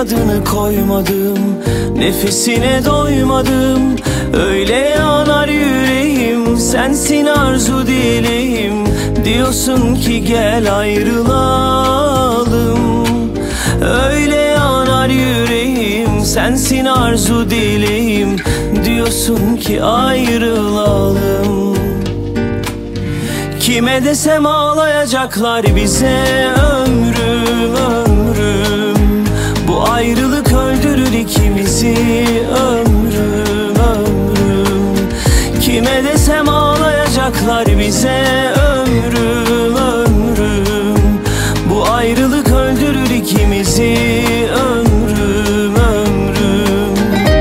adını koymadım, nefesine doymadım. Öyle yanar yüreğim, sensin arzu dileğim. Diyorsun ki gel ayrılalım. Öyle yanar yüreğim, sensin arzu dileğim. Diyorsun ki ayrılalım. Kime desem ağlayacaklar bize, ömrüm ömrüm. Bu ayrılık öldürür ikimizi, ömrüm ömrüm. Kime desem ağlayacaklar bize, ömrüm ömrüm. Bu ayrılık öldürür ikimizi, ömrüm ömrüm.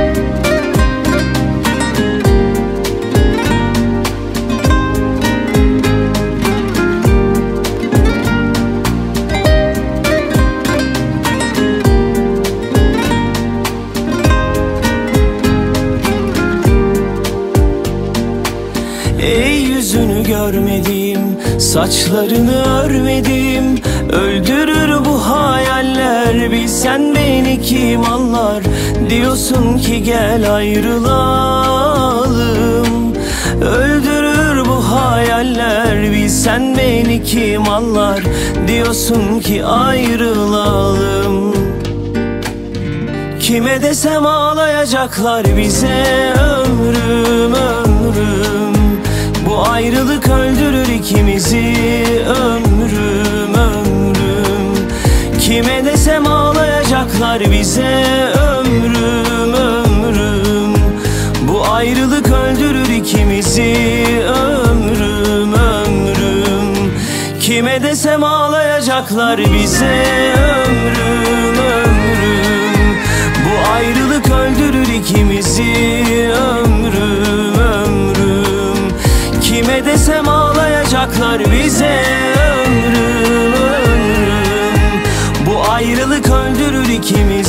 Ey yüzünü görmedim, saçlarını örmedim. Öldürür bu hayaller, bilsen beni kim anlar. Diyorsun ki gel ayrılalım. Öldürür bu hayaller, bilsen beni kim anlar. Diyorsun ki ayrılalım. Kime desem ağlayacaklar bize, ömrüm ömrüm. Bu ayrılık öldürür ikimizi, ömrüm ömrüm. Kime desem ağlayacaklar bize, ömrüm ömrüm. Bu ayrılık öldürür ikimizi, ömrüm ömrüm. Kime desem ağlayacaklar bize, ömrüm ömrüm. Bu ayrılık öldürür ikimizi, ömrüm ömrüm. Kime desem ağlayacaklar bize, ömrüm ömrüm. Bu ayrılık öldürür ikimizi.